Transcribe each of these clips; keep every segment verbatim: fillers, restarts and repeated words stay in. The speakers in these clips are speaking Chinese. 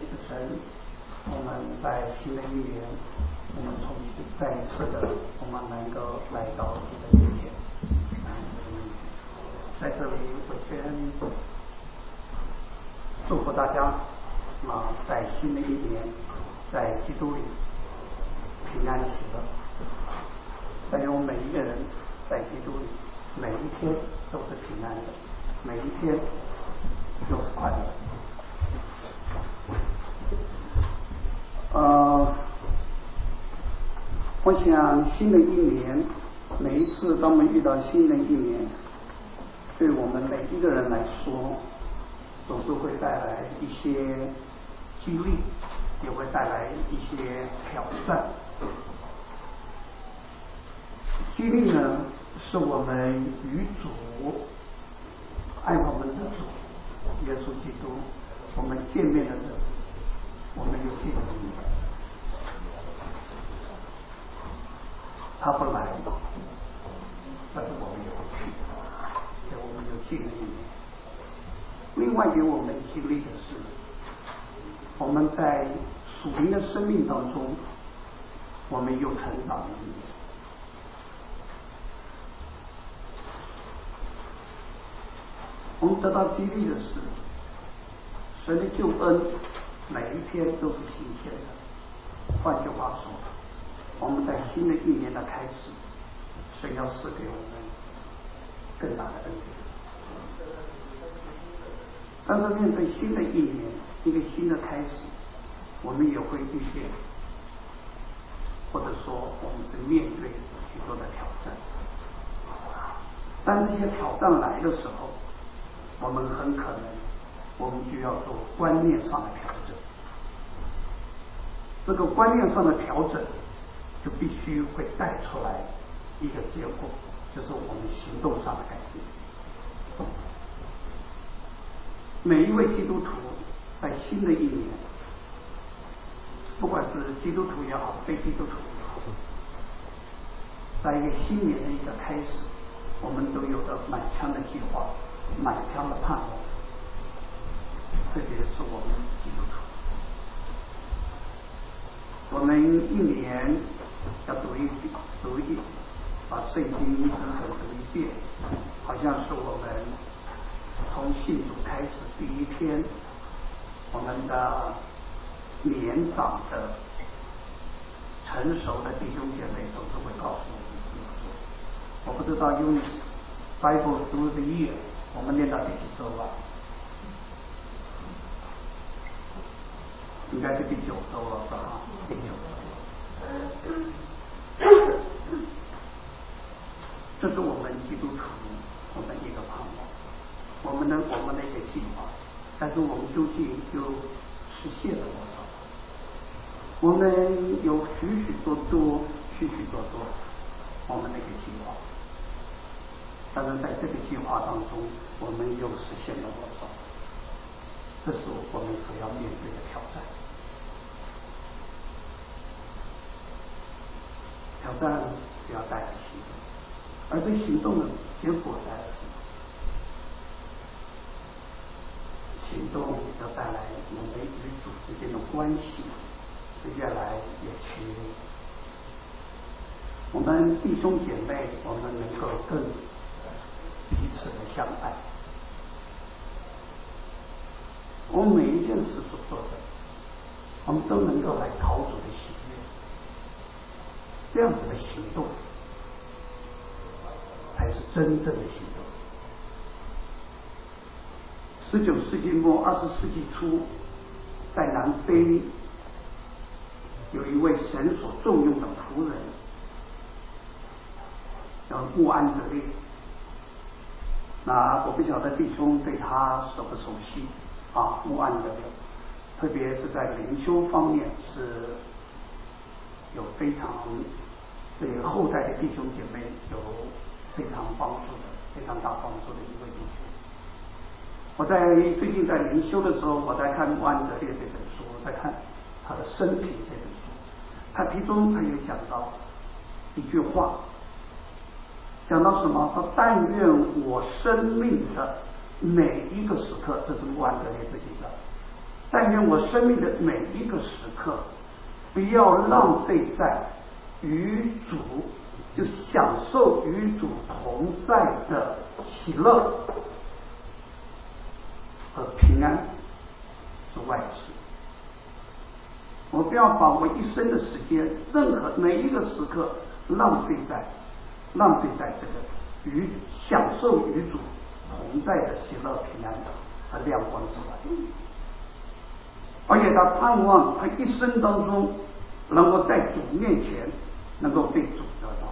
的神，我们在新的一年，我们重新再一次的，我们能够来到主的面前。在这里，我先祝福大家啊，在新的一年，在基督里平安喜乐。但愿我们每一个人在基督里，每一天都是平安的，每一天都是快乐的。呃，我想新的一年，每一次当我们遇到新的一年，对我们每一个人来说，总是会带来一些激励，也会带来一些挑战。激励呢，是我们与主爱我们的主耶稣基督，我们见面的日子，我们有见面，他不来，但是我们有去，所以我们有经历。另外给我们经历的是，我们在属灵的生命当中，我们有成长的一面。我们得到激励的是，神的救恩每一天都是新鲜的。换句话说，我们在新的一年的开始，神要赐给我们更大的恩典。但是面对新的一年，一个新的开始，我们也会遇见，或者说我们是面对许多的挑战。当这些挑战来的时候，我们很可能，我们就要做观念上的调整。这个观念上的调整，就必须会带出来一个结果，就是我们行动上的改变。每一位基督徒在新的一年，不管是基督徒也好，非基督徒也好，在一个新年的一个开始，我们都有着满腔的计划，满腔的盼望，特别是我们基督徒，我们一年要读一读一把圣经整本读一遍，好像是我们从信主开始第一天，我们的年长的成熟的弟兄姐妹总是会告诉我们这么做。我不知道 Eunice Bible through the year 我们念到第几周了？应该是第九周了，是吧？第九周。这是我们基督徒我们一个盼望，我们的我们的一个计划，但是我们究竟就实现了多少？我们有许许多多、许许多多我们的一个计划，但是在这个计划当中，我们又实现了多少？这是我们所要面对的挑战。挑战就要带来行动，而这行动的结果带来什么？行动要带来我们与主之间的关系是越来越亲密。我们弟兄姐妹，我们能够更彼此的相爱。我们每一件事所做的，我们都能够来讨主的喜悦。这样子的行动，才是真正的行动。十九世纪末、二十世纪初，在南非有一位神所重用的仆人，叫穆安德烈。那我不晓得弟兄对他熟不熟悉啊？穆安德烈，特别是在灵修方面是有非常对后代的弟兄姐妹有非常帮助的、非常大帮助的一位弟兄。我在最近在灵修的时候，我在看穆安德烈这本书，我在看他的生平这本书，他其中他有讲到一句话，讲到什么？说但愿我生命的每一个时刻，这是穆安德烈自己的， 但愿我生命的每一个时刻，不要浪费在与主，就享受与主同在的喜乐和平安之外的事。我不要把我一生的时间，任何每一个时刻浪费在浪费在这个与享受与主同在的喜乐、平安和亮光之外。而且他盼望他一生当中能够在主面前能够被主得到。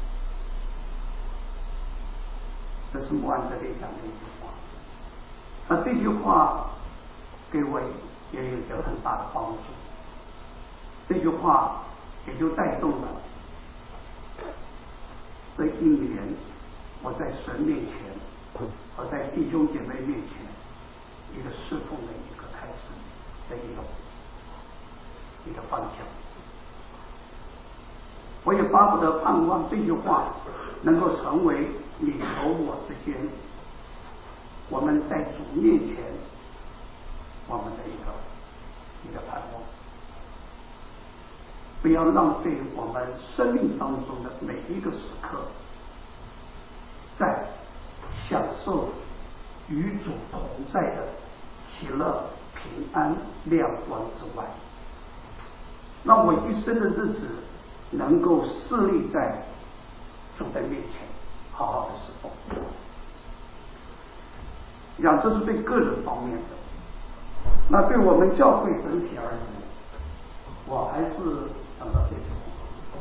这是穆安德烈讲的一句话。那这句话给我也有一个很大的帮助。这句话也就带动了这一年我在神面前，我在弟兄姐妹面前一个侍奉的一个开始的一个一个方向。我也巴不得盼望这句话能够成为你和我之间，我们在主面前我们的一个一个盼望。不要浪费我们生命当中的每一个时刻，在享受与主同在的喜乐、平安、亮光之外，让我一生的日子能够侍立在主的面前，好好的侍奉。讲这是对个人方面的，那对我们教会整体而言，我还是想到这句话。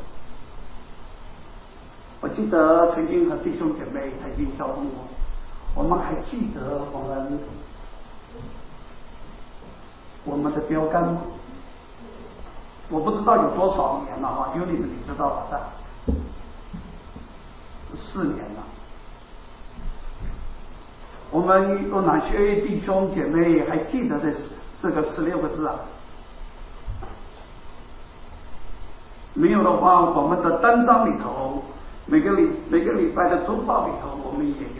我记得曾经和弟兄姐妹曾经交通过，我们还记得我们我们的标杆吗？我不知道有多少年了哈，尤里是你知道吧？四年了。我们有哪些弟兄姐妹还记得这这个十六个字啊？没有的话，我们的单章里头，每个礼每个礼拜的周报里头，我们也有。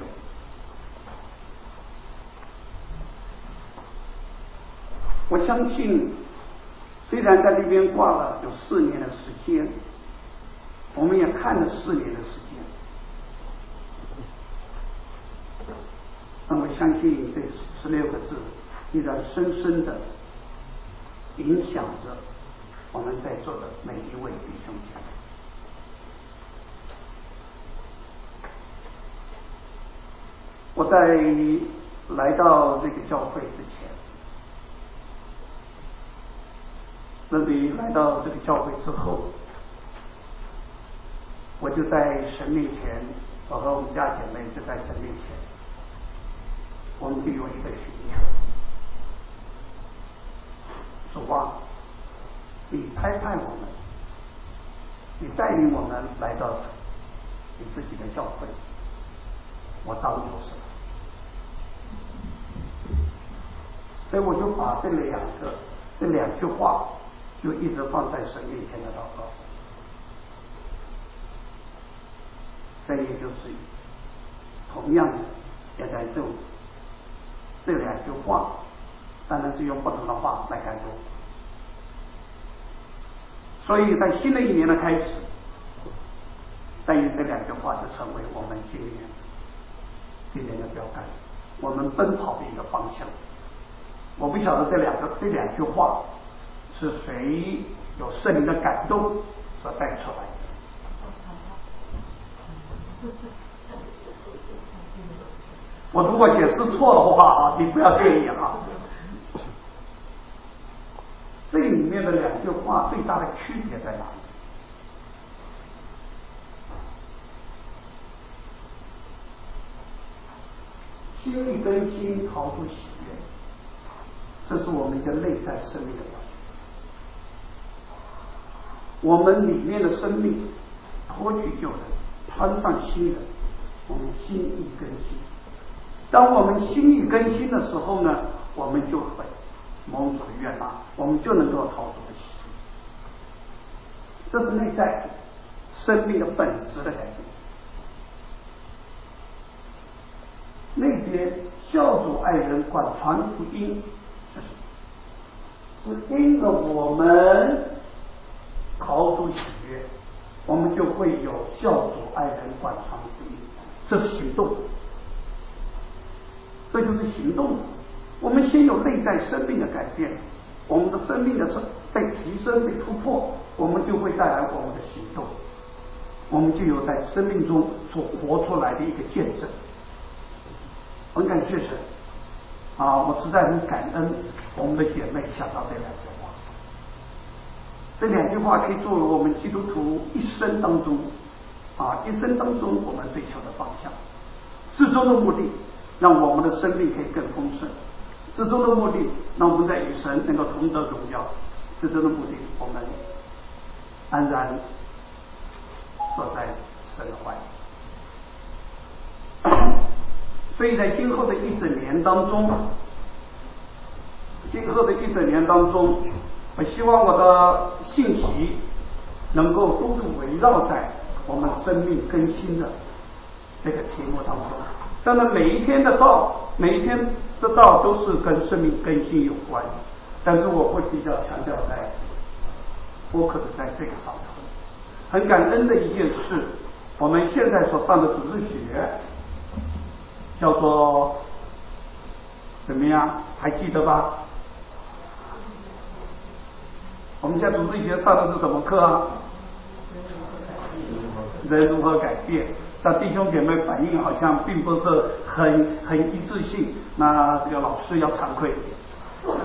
我相信，虽然在那边挂了有四年的时间，我们也看了四年的时间，但我相信这十六个字依然深深的影响着我们在座的每一位弟兄姐妹。我在来到这个教会之前，那里来到这个教会之后，我就在神面前，我和我们家姐妹就在神面前，我们就有一个许愿：主啊，你差派我们，你带领我们来到你自己的教会，我当做什么？所以我就把这两个这两句话就一直放在神面前的祷告。所以也就是同样的，也在这这两句话，当然是用不同的话来感动。所以在新的一年的开始，但愿这两句话就成为我们今年今年的标杆，我们奔跑的一个方向。我不晓得这两个这两句话是谁有圣灵的感动所带出来的。我如果解释错的话啊，你不要介意啊。这里面的两句话最大的区别在哪里？心里更新，逃出喜悦，这是我们一个内在生命的表现。我们里面的生命脱去旧人，穿上新人，我们心意更新。当我们心意更新的时候呢，我们就会蒙主的悦纳，我们就能够逃出的喜悦。这是内在生命的本质的改变。那边孝主爱人，广传福音，这是是因着我们讨主喜悦，我们就会有孝主爱人广传之意，这是行动，这就是行动。我们先有内在生命的改变，我们的生命的被提升被突破，我们就会带来我们的行动，我们就有在生命中所活出来的一个见证。很感谢神啊！我实在很感恩我们的姐妹想到这两句话，这两句话可以作为我们基督徒一生当中啊一生当中我们追求的方向。最终的目的，让我们的生命可以更丰盛；最终的目的，让我们在与神能够同得荣耀；最终的目的，我们安然坐在神的怀里。所以在今后的一整年当中，今后的一整年当中，我希望我的信息能够都是围绕在我们生命更新的这个题目当中。当然，每一天的道，每一天的道都是跟生命更新有关，但是我会比较强调在focus在这个上头。很感恩的一件事，我们现在所上的主日学叫做怎么样？还记得吧？我们现在主日学上的是什么课啊？人如何改变？但弟兄姐妹反应好像并不是很很一致性，那这个老师要惭愧一点。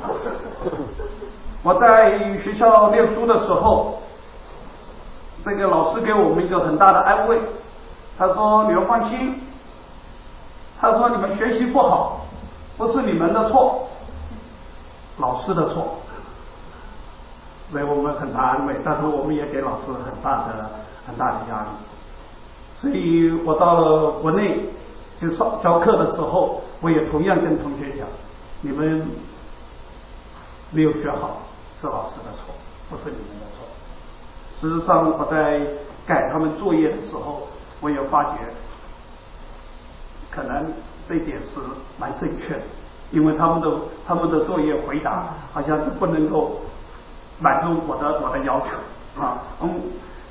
我在学校念书的时候，这个老师给我们一个很大的安慰，他说：“你们放心。”他说：“你们学习不好，不是你们的错，老师的错。”所以我们很大安慰，但是我们也给老师很大的很大的压力。所以我到了国内就上教课的时候，我也同样跟同学讲：你们没有学好，是老师的错，不是你们的错。事实上，我在改他们作业的时候，我也发觉，可能这一点是蛮正确的，因为他们的他们的作业回答好像是不能够满足我的我的要求啊。嗯，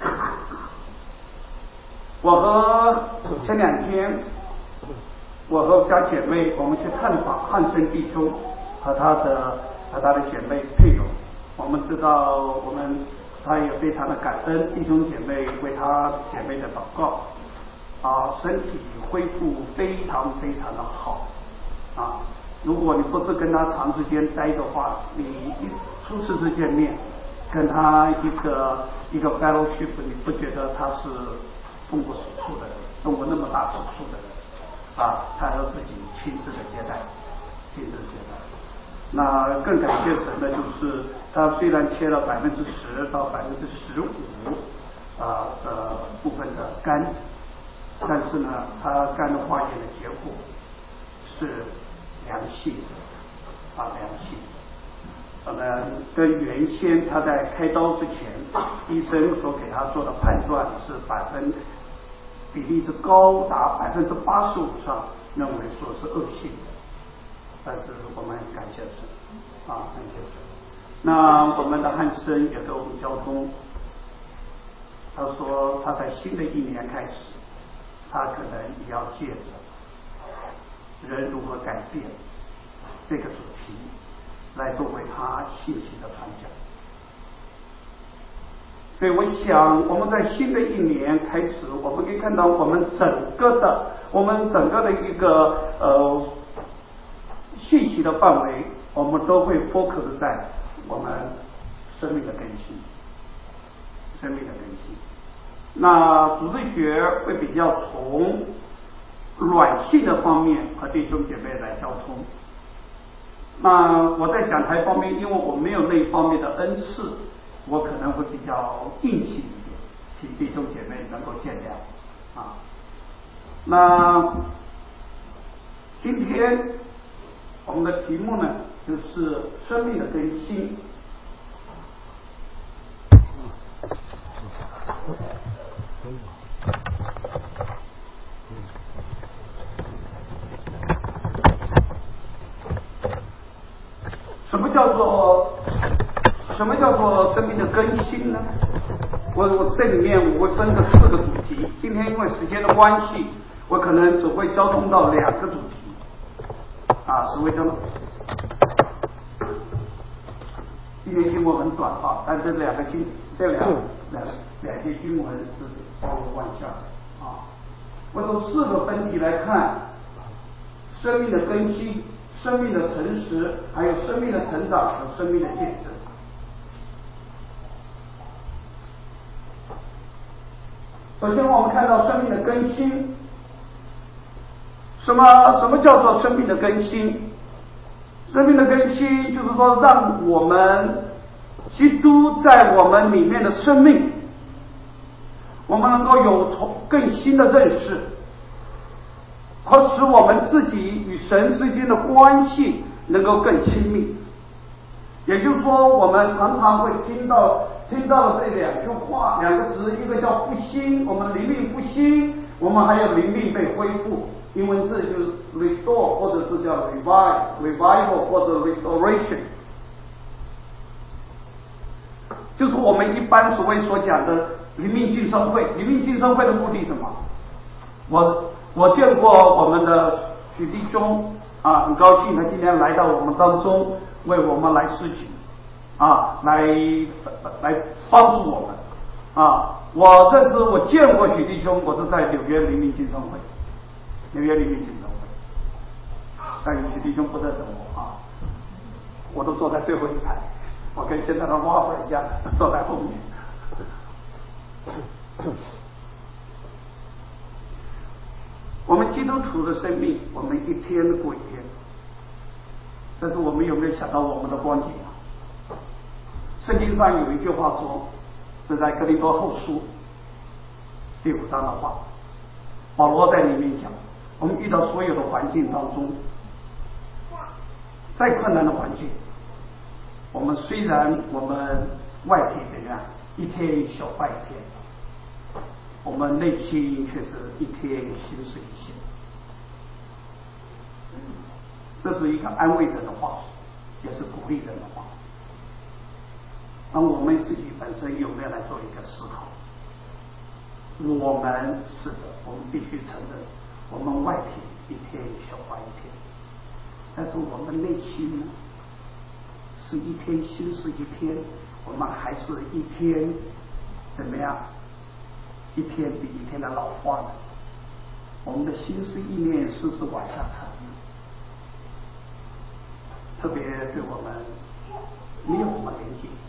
我和前两天，我和家姐妹我们去探访汉森弟兄和他的和他的姐妹配偶，我们知道我们他也非常的感恩弟兄姐妹为他姐妹的祷告。啊，身体恢复非常非常的好啊！如果你不是跟他长时间待的话，你一初次次见面，跟他一个一个 fellowship， 你不觉得他是动过手术的人，动过那么大手术的人啊？他要自己亲自的接待，亲自接待。那更感谢神的就是，他虽然切了百分之十到百分之十五啊的部分的肝。但是呢，他肝的化验的结果是良性啊，良性。那么跟原先他在开刀之前，医生所给他做的判断是百分比例是高达百分之八十五上，认为说是恶性的。但是我们感谢神啊，感谢神。那我们的汉森也给我们交通，他说他在新的一年开始。他可能也要借着人如何改变这个主题来作为他信息的传讲。所以我想我们在新的一年开始，我们可以看到我们整个的我们整个的一个呃信息的范围，我们都会 focus 在我们生命的更新，生命的更新。那主日学会比较从软性的方面和弟兄姐妹来交通。那我在讲台方面，因为我没有那方面的恩赐，我可能会比较硬气一点，请弟兄姐妹能够见谅啊。那今天我们的题目呢，就是生命的更新。什么叫做什么叫做生命的更新呢？我我这里面我会分个四个主题，今天因为时间的关系，我可能只会交通到两个主题，啊，只会交通。今天经文很短啊，但这两个经这两两两节经文是包罗万象啊。我从四个分题来看，生命的更新、生命的诚实，还有生命的成长和生命的见证。首先，我们看到生命的更新，什么什么叫做生命的更新？生命的更新就是说，让我们基督在我们里面的生命，我们能够有从更新的认识，和使我们自己与神之间的关系能够更亲密。也就是说，我们常常会听到听到这两句话，两个词，一个叫复兴，我们灵命复兴，我们还有灵命被恢复。英文字就是 restore， 或者是叫 revive revival 或者 restoration， 就是我们一般所谓所讲的灵命晋升会。灵命晋升会的目的是什么？我我见过我们的许弟兄啊，很高兴他今天来到我们当中，为我们来施行啊，来来帮助我们啊。我这是我见过许弟兄，我是在纽约灵命晋升会。纽约灵命晋升会，但许弟兄不认得我啊，我都坐在最后一排，我跟现在的挖粉一样坐在后面。我们基督徒的生命，我们一天过一天，但是我们有没有想到我们的光景啊？圣经上有一句话说，是在哥林多后书第五章的话，保罗在里面讲，我们遇到所有的环境当中，再困难的环境，我们虽然我们外体怎样，一天一宿拜一天，我们内心却是一天心事一线。这是一个安慰人的话，也是鼓励人的话。那我们自己本身有没有来做一个思考？我们是的，我们必须承认，我们外体一天一宿拜一天，但是我们内心呢，是一天心事一天，我们还是一天怎么样？一天比一天的老化呢？我们的心思意念是不是往下沉？特别对我们没有什么连接，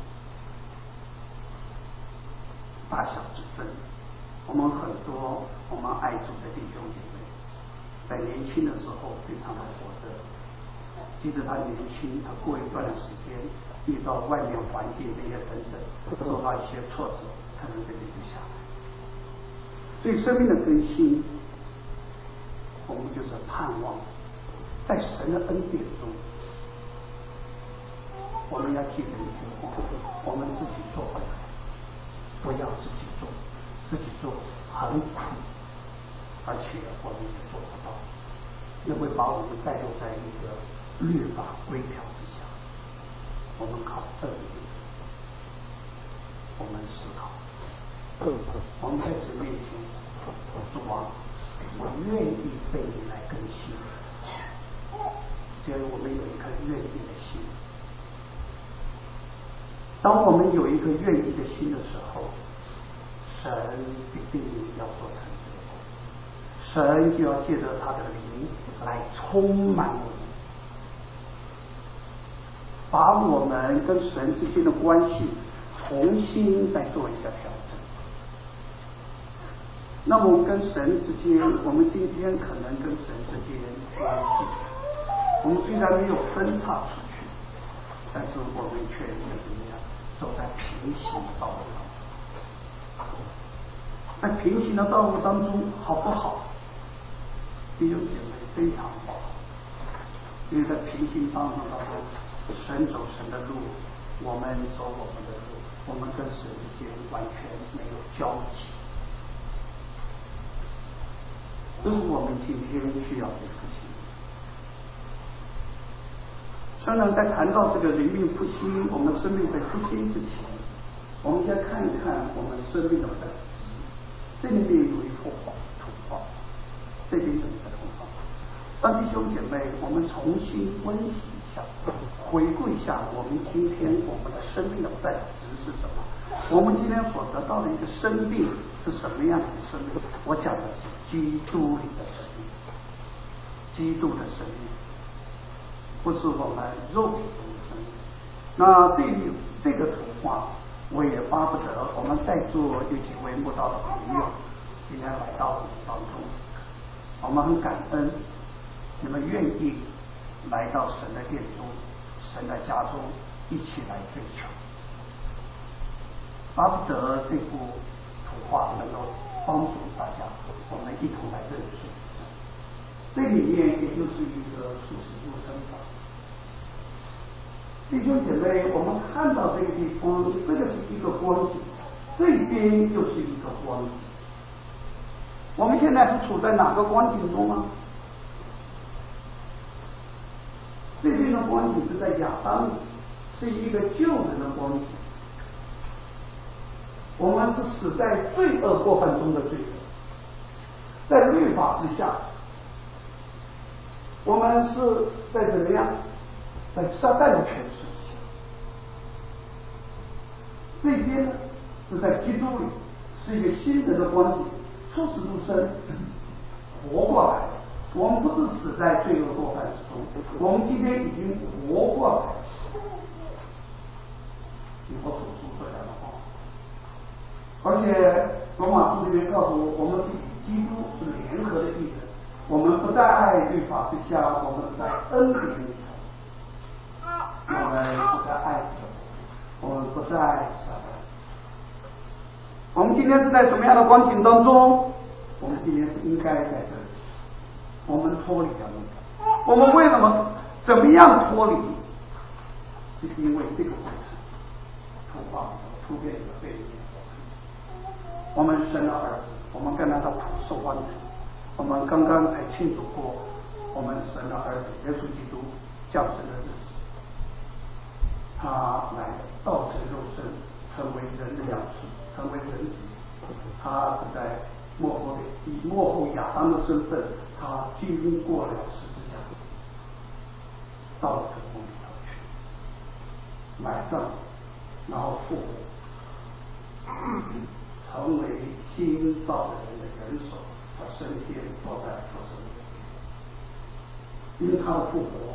大小之分。我们很多我们爱主的弟兄姐妹，在年轻的时候非常的火热，即使他年轻，他过一段时间遇到外面环境这些等等，受到一些挫折，可能这里就下来。所以生命的更新，我们就是盼望在神的恩典中，我们要记得一句话，我们自己做不来，不要自己做，自己做很苦，而且我们也做不到，也会把我们带入在一个律法规条之下。我们靠真理，我们思考，我们在神面前，主啊，我愿意被你来更新。只要我们有一颗愿意的心，当我们有一个愿意的心的时候，神必定要做成就，神就要借着他的灵来充满我们，把我们跟神之间的关系重新再做一下调整。那么我们跟神之间，我们今天可能跟神之间关系，我们虽然没有分叉出去，但是我们却是怎么样走在平行的道路上。在平行的道路当中好不好？弟兄姐妹非常好，因为在平行道路当中，神走神的路，我们走我们的路，我们跟神之间完全没有交集。这是我们今天需要的事情。 当然，在谈到这个灵命复兴，我们生命被复兴之前，我们先看一看我们生命的本质。这里面有一幅画图画，这边有一个图画。当弟兄姐妹，我们重新温习一下，回顾一下我们今天我们的生命的本质是什么？我们今天所得到的一个生命是什么样的生命？我讲的是基督里的生命，基督的生命，不是我们肉体中的生命。那这里这个图画，我也巴不得我们在座有几位慕道的朋友今天来到我们当中，我们很感恩你们愿意来到神的殿中、神的家中一起来追求。巴不得这幅图画能够帮助大家，我们一同来认识。这里面也就是一个属实入生法。弟兄姐妹，我们看到这个地方，这个是一个光景，这边又是一个光景。我们现在是处在哪个光景中呢？这边的光景是在亚当里，是一个救人的光景。我们是死在罪恶过犯中的罪人，在律法之下，我们是在怎么样？在撒旦的权势之下。这边呢是在基督里，是一个新人的光景，出死入生，活过来。我们不是死在罪恶过犯之中，我们今天已经活过来。以后所说这样的话，而且罗马书里面告诉我，我们是与基督是联合的义人，我们不在律法之下，我们在恩典里头，我们不在爱之中，我们不在撒旦。我们今天是在什么样的光景当中？我们今天是应该在这里。我们脱离了那个，我们为什么怎么样脱离？就是因为这个过程，图画图片的背面，我们生了儿子，我们跟他的普世完成。我们刚刚才庆祝过，我们生了儿子耶稣基督降生的日子，他来道成肉身，成为人的样式，成为人子，他是在幕后的以幕后亚当的身份，他经过了十字架，到了这个墓里头去埋葬，然后复活，成为新造的人的元首，他升天坐在父神的右边。因为他的复活，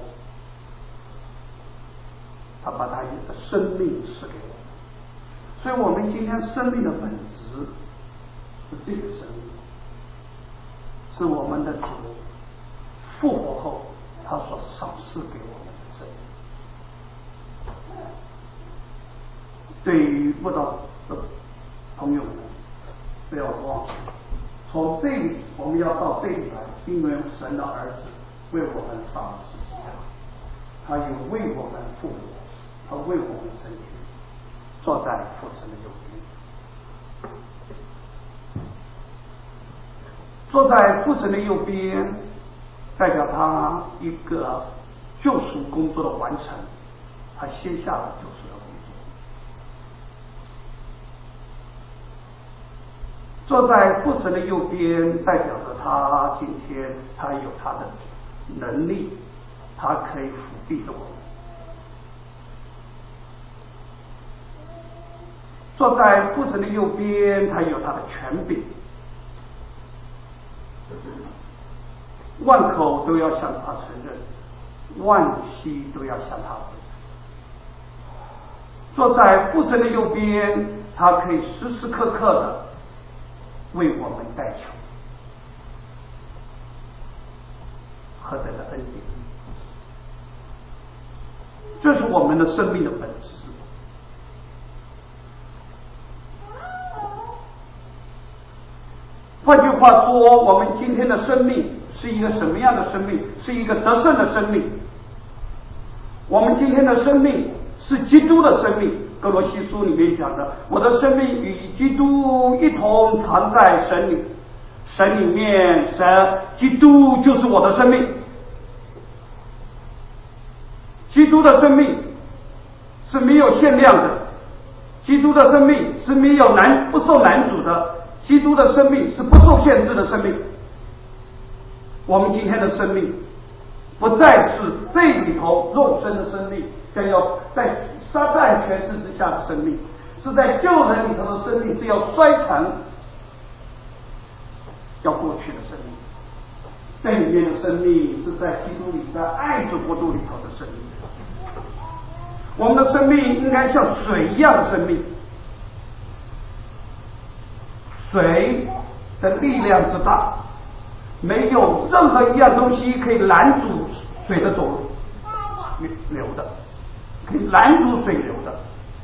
他把他的生命赐给我们，所以我们今天生命的本质是这个生命，是我们的主复活后他所赏赐给我们的生命。对于慕道的朋友们，不要忘记，从这里我们要到这里来，是因为神的儿子为我们上了十字架，他有为我们复活，他为我们升天，坐在父神的右边。坐在父神的右边，代表他一个救赎工作的完成，他先下了救赎的工作。坐在父神的右边，代表着他今天他有他的能力，他可以辅庇着我们。坐在父神的右边，他有他的权柄，万口都要向他承认，万膝都要向他跪。坐在父神的右边，他可以时时刻刻的为我们代求，何等的恩典！这是我们的生命的本质。换句话说，我们今天的生命是一个什么样的生命？是一个得胜的生命。我们今天的生命是基督的生命。哥罗西书里面讲的，我的生命与基督一同藏在神里，神里面，神基督就是我的生命。 基督的生命是没有限量的，基督的生命是没有难不受难阻的，基督的生命是不受限制的生命。我们今天的生命不再是这里头肉身的生命，将要在撒旦权势之下的生命，是在救人里头的生命，是要衰残要过去的生命。这里面的生命是在基督里，在爱主国度里头的生命。我们的生命应该像水一样的生命，水的力量之大，没有任何一样东西可以拦阻水的走流的，可以拦阻水流的。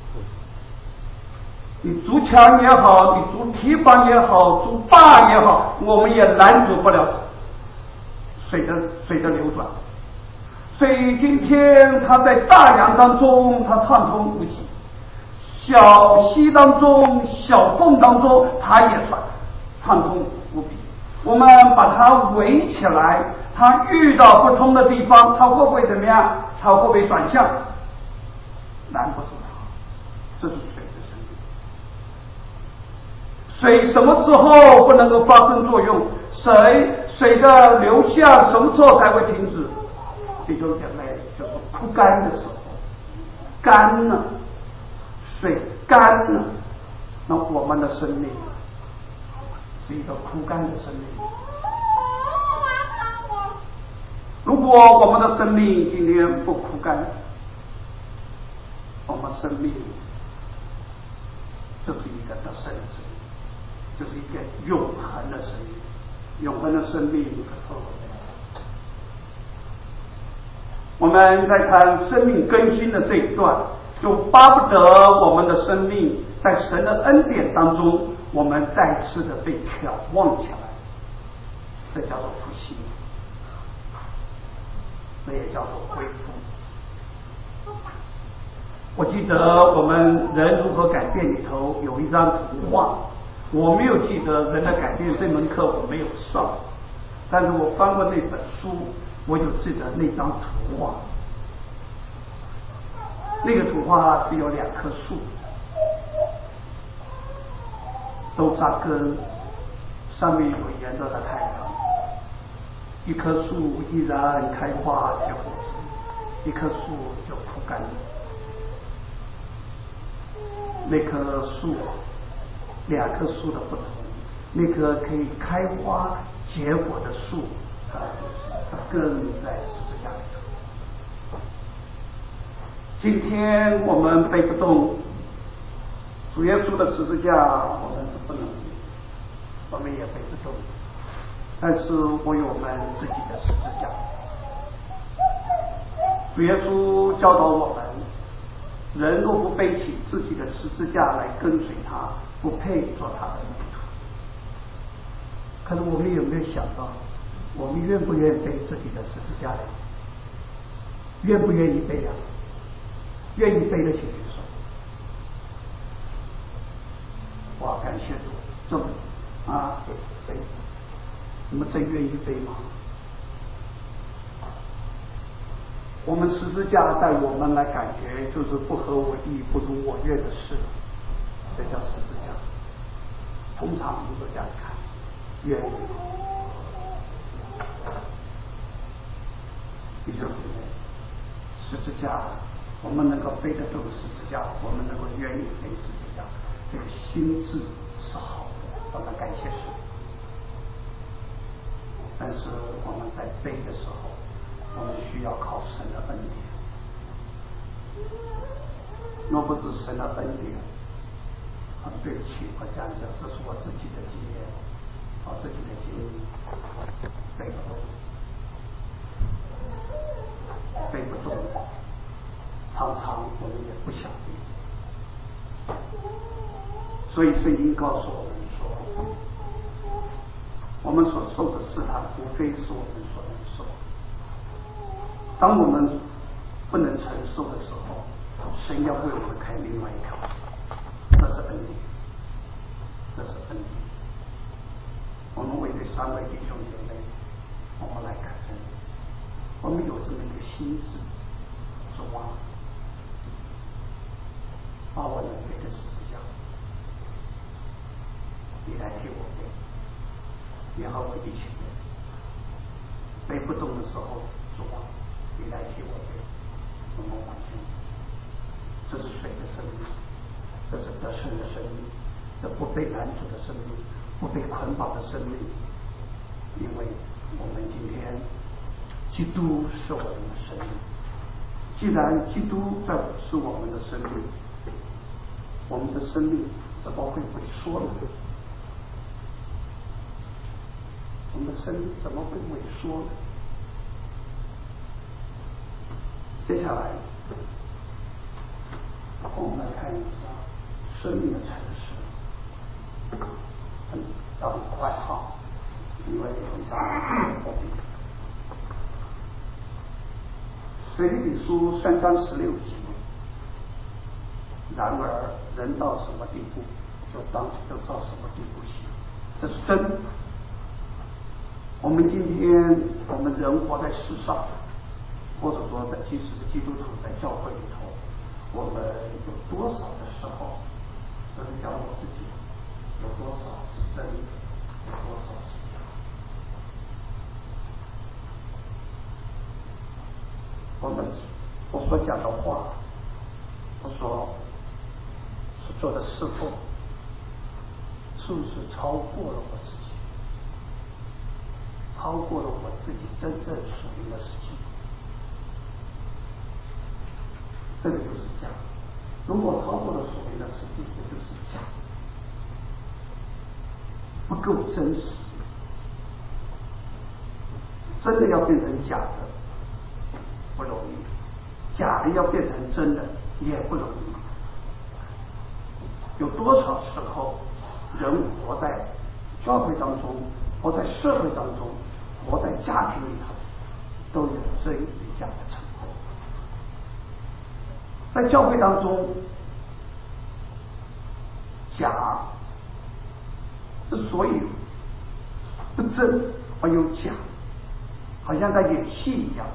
你筑墙也好，你筑堤防也好，筑坝也好，我们也拦阻不了水的水的流转。水今天它在大洋当中它畅通无际，小溪当中小缝当中它也畅通无比。我们把它围起来，它遇到不通的地方，它会不会怎么样？它会不会转向？拦不住它，这是水的生命。水什么时候不能够发生作用？水水的流向什么时候才会停止？弟兄姐妹，就是枯干的时候，干了，水干了，那我们的生命是一个枯干的生命。如果我们的生命今天不枯干，我们生命就是一个得胜的生命，就是一个永恒的生命。永恒的生命是何为？我们在看生命更新的这一段，就巴不得我们的生命在神的恩典当中，我们再次的被挑旺起来，这叫做复兴，这也叫做恢复。我记得我们人如何改变里头有一张图画，我没有记得人的改变这门课我没有上，但是我翻过那本书，我就记得那张图画。那个图画是有两棵树，都扎根，上面有炎热的太阳。一棵树依然开花结果子，一棵树就枯干了。那棵树，两棵树的不同，那棵可以开花结果的树，它根在十字架里头。今天我们背不动主耶稣的十字架，我们是不能，我们也背不动。但是我有我们自己的十字架。主耶稣教导我们，人若不背起自己的十字架来跟随他，不配做他的门徒。可是我们有没有想到，我们愿不愿意背自己的十字架呢？愿不愿意背啊？愿意背得起举手。哇，感谢主，这么啊背，你们真愿意背吗？我们十字架在我们来感觉就是不合我意、不如我愿的事，这叫十字架。通常我们都这样看，愿意。弟兄姊妹，十字架，我们能够背得动十字架，我们能够愿意背十字架，这个心智是好的，我们感谢神。但是我们在背的时候，我们需要靠神的恩典。若不是神的恩典，啊，对不起，我讲讲，这是我自己的经验，我自己的经历，背不动，背不动，常常我们也不想背。所以圣经告诉我们说，我们所受的试探，无非是我们所能受。当我们不能承受的时候，神要为我们开另外一条路，这是恩典，这是恩典。我们为这三位弟兄姐妹，我们来感恩，我们有这么一个心智，说啊，把我能背的十字架，你来替我背，你和我一起背。背不动的时候，主啊，你来替我背，我们完全。这是谁的生命？这是得胜的生命，这不被拦阻的生命，不被捆绑的生命。因为我们今天，基督是我们的生命。既然基督在是我们的生命，我们的生命怎么会萎缩呢？我们的生命怎么会萎缩呢？接下来，我们来看一下生命的诚实。很要很快哈，因为有一下后面。腓立比书三章十六节。然而，人到什么地步，就当就到什么地步行，这是真的。我们今天，我们人活在世上，或者说在即使是基督徒在教会里头，我们有多少的时候，就是讲我自己，有多少是真的，有多少是假。我们我所讲的话，我所所做的事奉，是不是超过了我自己？超过了我自己真正属灵的事情？这个就是假。如果超过了属灵的实际，这就是假，不够真实。真的要变成假的不容易，假的要变成真的也不容易。有多少时候，人活在教会当中，活在社会当中，活在家庭里头，都有这一这样的成功。在教会当中，假之所以不真而有假，好像在演戏一样的。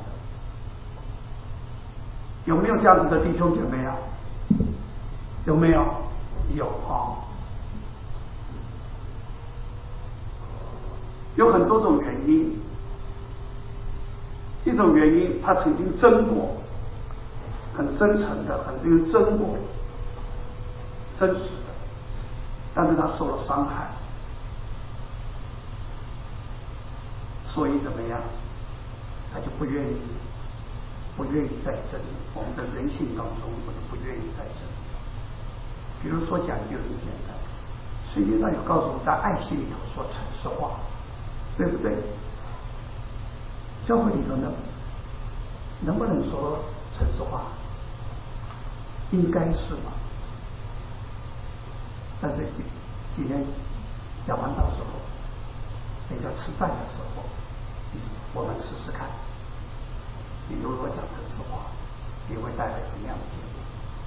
有没有这样子的弟兄姐妹啊？有没有？有啊。有很多种原因。一种原因，他曾经真过，很真诚的，很有真过，真实的，但是他受了伤害，所以怎么样，他就不愿意，不愿意再真。我们的人性当中，我就不愿意再真。比如说讲究很简单，圣经上有告诉我们，在爱心里头说诚实话，对不对？教会里头呢，能不能说诚实话？应该是吧。但是今天讲完到时候，人家吃饭的时候，我们试试看，你如果讲诚实话，你会带来什么样的结果？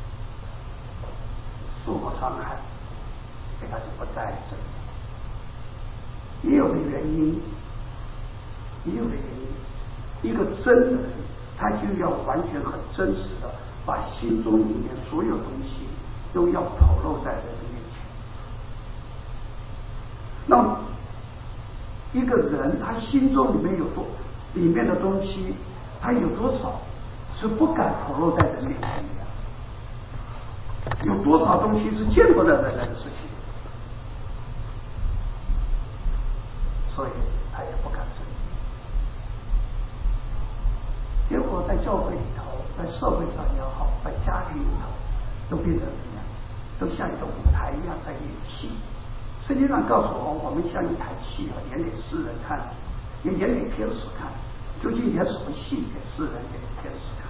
受过伤害，所以他就不再真。也有的原因，也有的原因，一个真的人，他就要完全很真实的把心中里面所有东西都要透露在人的面前。那么一个人他心中里面有多里面的东西，他有多少是不敢透露在人面前的？有多少东西是见不得人的事情？所以他也不敢承认。结果在教会里头，在社会上也好，在家庭里头，都变成怎样？都像一个舞台一样在演戏。圣经上告诉我，我们像一台戏啊，演给世人看，也演给天使看。究竟演什么戏给世人，给天使看？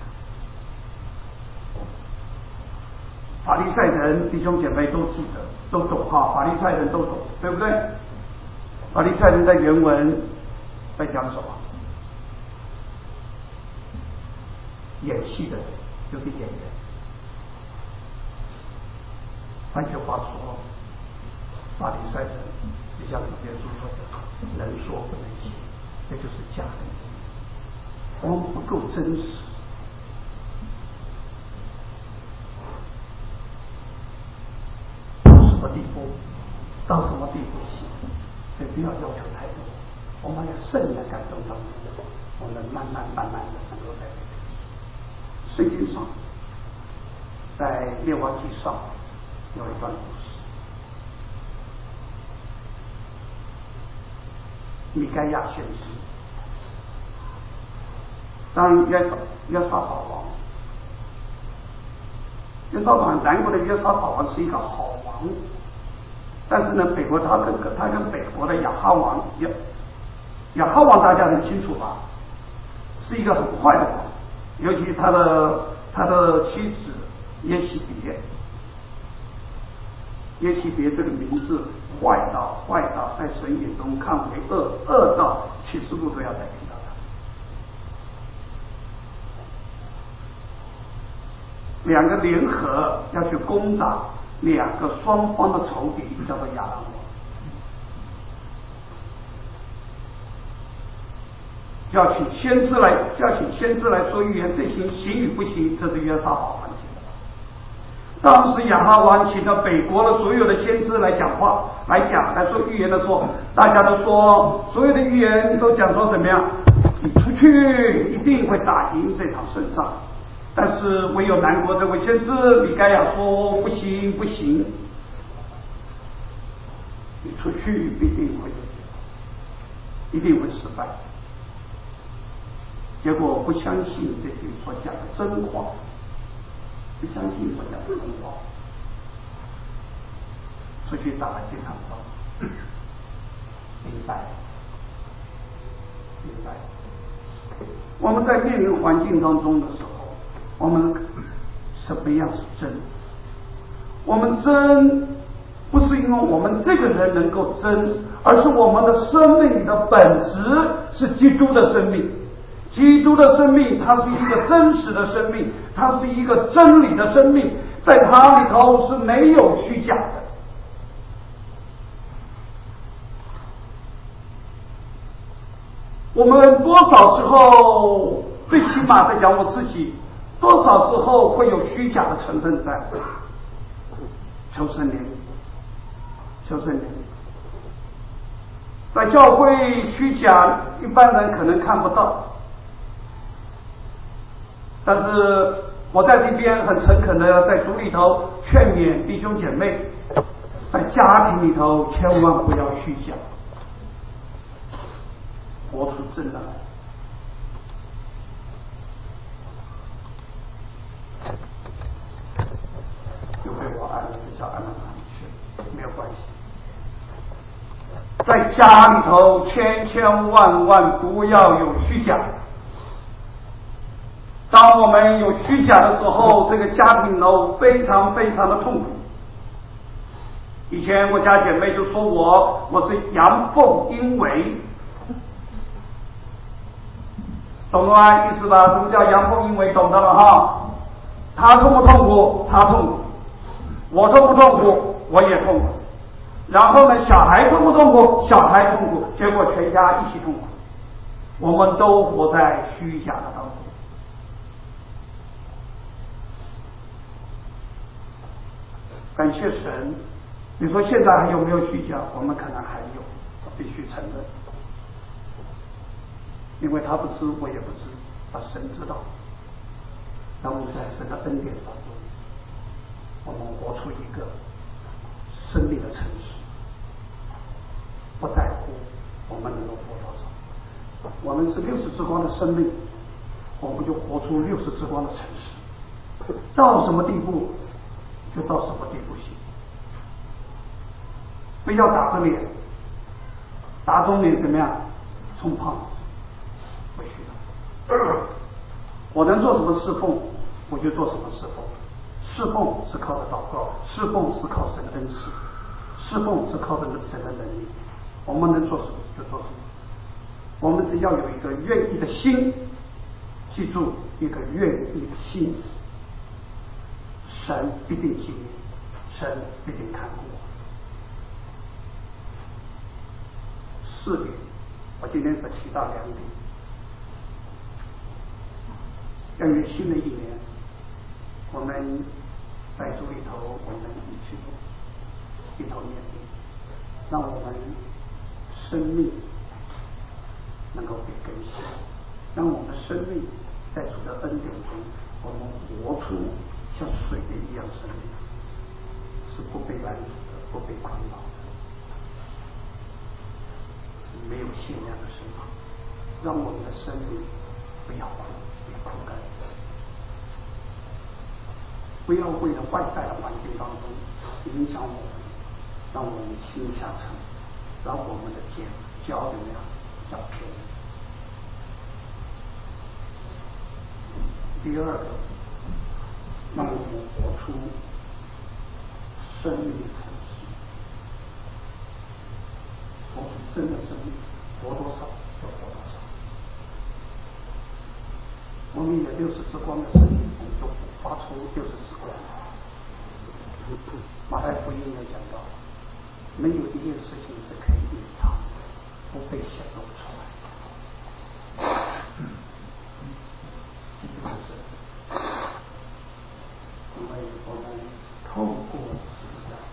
法利赛人弟兄姐妹都记得，都懂哈，法利赛人都懂，对不对？法利赛人在原文在讲什么？演戏的人就是演员。换句话说，法利赛人就像里面所说的，能说不能行，这就是假的。我们不够真实， 么地步，到什么地步行，所以不要要求太多。我们要圣的感动当中，我们慢慢慢慢的能够在圣经上，在列王记上有一段故事。米该亚先知，当约沙约沙法王，约沙法南国的约沙法王是一个好王，但是呢，北国他跟他跟北国的亚哈王亚亚哈王大家很清楚吧，是一个很坏的王，尤其他的他的妻子耶洗别。耶洗别这个名字坏到坏到在神眼中看为恶，恶到启示录都要再提到他。两个联合要去攻打两个双方的仇敌，叫做亚兰王。要请先知来，要请先知来说预言，这行行与不行，这是约沙法王。当时亚哈王请到北国的所有的先知来讲话，来讲来说预言的时候，大家都说所有的预言都讲说怎么样？你出去一定会打赢这场胜仗。但是唯有南国这位先知米该亚说不行不行，你出去必定会一定会失败。结果不相信这句所讲的真话。不相信我讲的真话，出去打了这场仗，明白，明白。我们在面临环境当中的时候，我们什么样是真？我们真不是因为我们这个人能够真，而是我们的生命里的本质是基督的生命。基督的生命，它是一个真实的生命，它是一个真理的生命，在它里头是没有虚假的。我们多少时候，最起码在讲我自己，多少时候会有虚假的成分在？求圣灵，求圣灵。在教会虚假，一般人可能看不到。但是我在这边很诚恳的在主里头劝勉弟兄姐妹，在家庭里头千万不要虚假，活出真的来。就被我按了一下，按到哪里去没有关系。在家里头千千万万不要有虚假。当我们有虚假的时候，这个家庭呢非常非常的痛苦。以前我家姐妹就说我我是阳奉阴违，懂了吗？意思吧？什么叫阳奉阴违？懂得了哈？他痛不痛苦？他痛苦。我痛不痛苦？我也痛苦。然后呢，小孩痛不痛苦？小孩痛苦。结果全家一起痛苦。我们都活在虚假的当中。感谢神，你说现在还有没有虚假？我们可能还有，我必须承认，因为他不知，我也不知，而神知道。让我们在神的恩典当中，我们活出一个生命的诚实，不在乎我们能够活多少。我们是六十之光的生命，我们就活出六十之光的诚实。到什么地步？就到什么地步行，不要打着脸，打肿脸怎么样？充胖子，不需要。我能做什么侍奉，我就做什么侍奉。侍奉是靠着祷告，侍奉是靠神的恩赐，侍奉是靠着神的能力。我们能做什么就做什么。我们只要有一个愿意的心，记住一个愿意的心。神必定记忆，神必定看顾我。四点，我今天只提到两点。关于新的一年，我们在主里头，我们一起一所面对，让我们生命能够被更新，让我们生命在主的恩典中，我们活出像水的一样生命，是不被拦阻的，不被捆绑的，是没有限量的生命，让我们的生命不要枯被枯干，不要为了外在的环境当中影响我们，让我们心下沉，让我们的脚脚怎么样要偏离。第二个，让我们活出生命的诚实，活出真的生命，活多少就活多少。我们有六十之光的生命，我们就发出六十之光。马太福音也讲到，没有一件事情是可以隐藏的，不被显露出来。这就是因为我们透过十字架，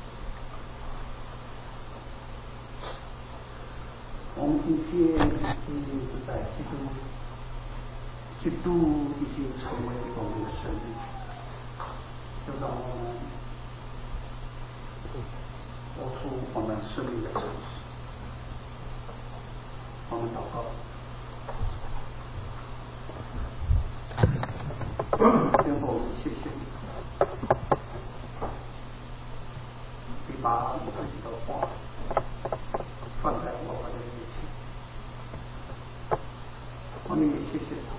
我们今天已经是在基督，基督已经成为我们的生命，就让我们活出我们生命的诚实。我们祷告。天父，我们谢谢你，你把你自己的话放在我们的面前。我们也谢谢你，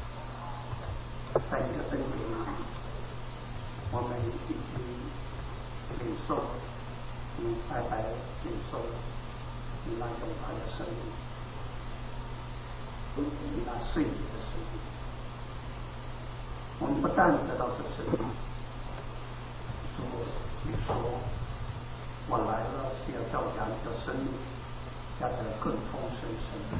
在你的恩典里，我们已经领受，你白白领受你那永恒的生命，你那圣洁的生命。我们不但得到这生命，主你说，我来了是要叫人的生命要得更丰盛生命。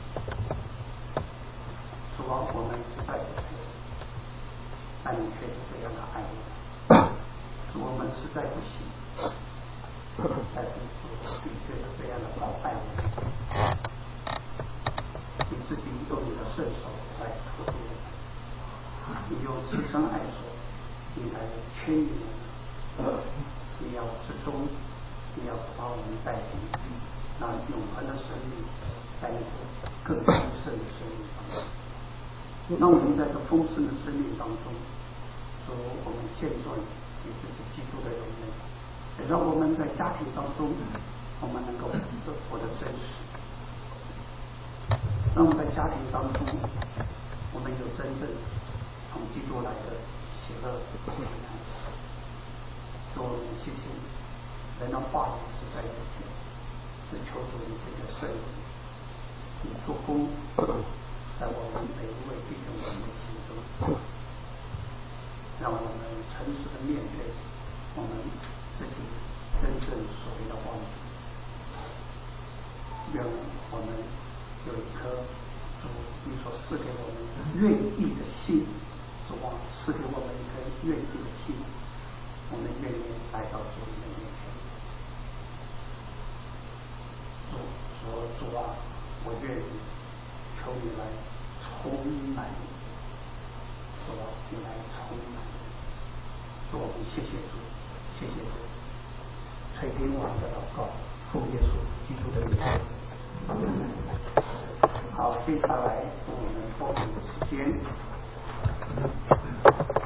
主啊，我们实在不配，但你却是这样的爱我。主，我们实在不行，但是主你却是这样的宝爱我。你自己用你的圣手来托住我们。你用慈生爱手，你来牵引我们，你要至终，你要把我们带进那永恒的生命，在一个更丰盛的生命当中。那我们在这丰盛的生命当中，说我们见证你自己基督的荣耀，也让我们在家庭当中，我们能够活得真实。让我们在家庭当中，我们有真正从基督来的喜乐平安。主，我们谢谢你，人的话语实在有限，是求主你这个圣灵，你做工在我们每一位弟兄姊妹心中，让我们诚实的面对我们自己真正所谓的话语。愿我们有一颗主你所赐给我们愿意的心，主啊，赐给我们一颗愿意的心，我们愿意来到主你的面前。主说，主啊，我愿意，求你来充满你，主啊，你来充满你。主，我们谢谢主，谢谢主，垂听我们的祷告，奉耶稣基督的名。好，接下来是我们后面的时间。